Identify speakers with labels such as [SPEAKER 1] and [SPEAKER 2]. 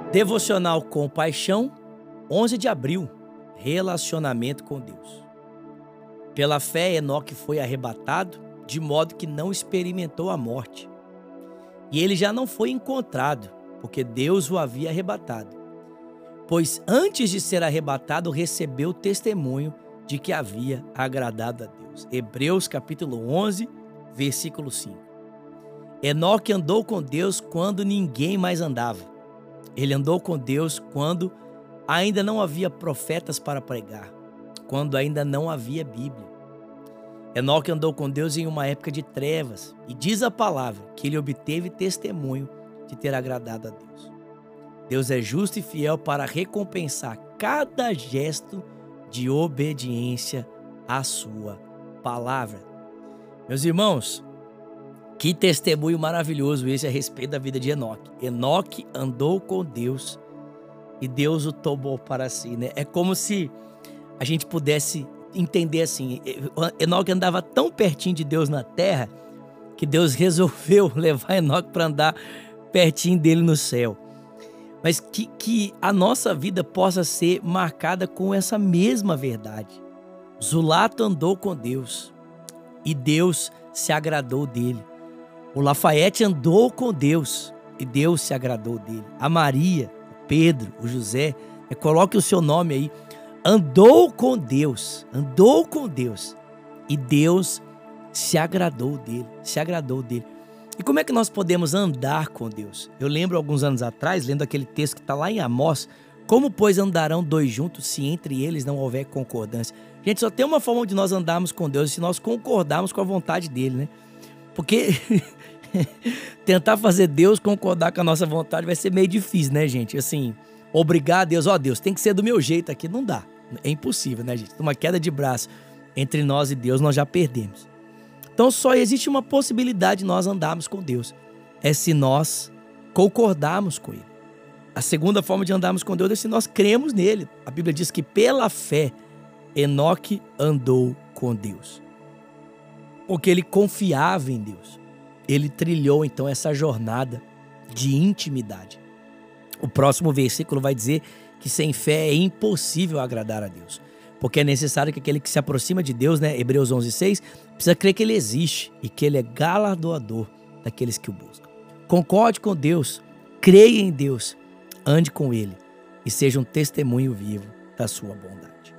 [SPEAKER 1] Devocional com Paixão, 11 de abril, relacionamento com Deus. Pela fé, Enoque foi arrebatado, de modo que não experimentou a morte. E ele já não foi encontrado, porque Deus o havia arrebatado. Pois antes de ser arrebatado, recebeu o testemunho de que havia agradado a Deus. Hebreus capítulo 11, versículo 5. Enoque andou com Deus quando ninguém mais andava. Ele andou com Deus quando ainda não havia profetas para pregar, quando ainda não havia Bíblia. Enoque andou com Deus em uma época de trevas, e diz a palavra que ele obteve testemunho de ter agradado a Deus. Deus é justo e fiel para recompensar cada gesto de obediência à sua palavra. Meus irmãos, que testemunho maravilhoso esse a respeito da vida de Enoque. Enoque andou com Deus e Deus o tomou para si, né? É como se a gente pudesse entender assim, Enoque andava tão pertinho de Deus na terra que Deus resolveu levar Enoque para andar pertinho dele no céu. Mas que a nossa vida possa ser marcada com essa mesma verdade. Zulato andou com Deus e Deus se agradou dele. O Lafayette andou com Deus e Deus se agradou dele. A Maria, o Pedro, o José, coloque o seu nome aí, andou com Deus e Deus se agradou dele. E como é que nós podemos andar com Deus? Eu lembro alguns anos atrás, lendo aquele texto que está lá em Amós, como pois andarão dois juntos se entre eles não houver concordância? Gente, só tem uma forma de nós andarmos com Deus, se nós concordarmos com a vontade dele, né? Porque tentar fazer Deus concordar com a nossa vontade vai ser meio difícil, né, gente? Assim, obrigar a Deus, Deus, tem que ser do meu jeito aqui, não dá. É impossível, né, gente? Uma queda de braço entre nós e Deus, nós já perdemos. Então só existe uma possibilidade de nós andarmos com Deus. É se nós concordarmos com Ele. A segunda forma de andarmos com Deus é se nós cremos nele. A Bíblia diz que pela fé, Enoque andou com Deus. Porque ele confiava em Deus. Ele trilhou então essa jornada de intimidade. O próximo versículo vai dizer que sem fé é impossível agradar a Deus. Porque é necessário que aquele que se aproxima de Deus, né, Hebreus 11:6, precisa crer que ele existe e que ele é galardoador daqueles que o buscam. Concorde com Deus, creia em Deus, ande com ele e seja um testemunho vivo da sua bondade.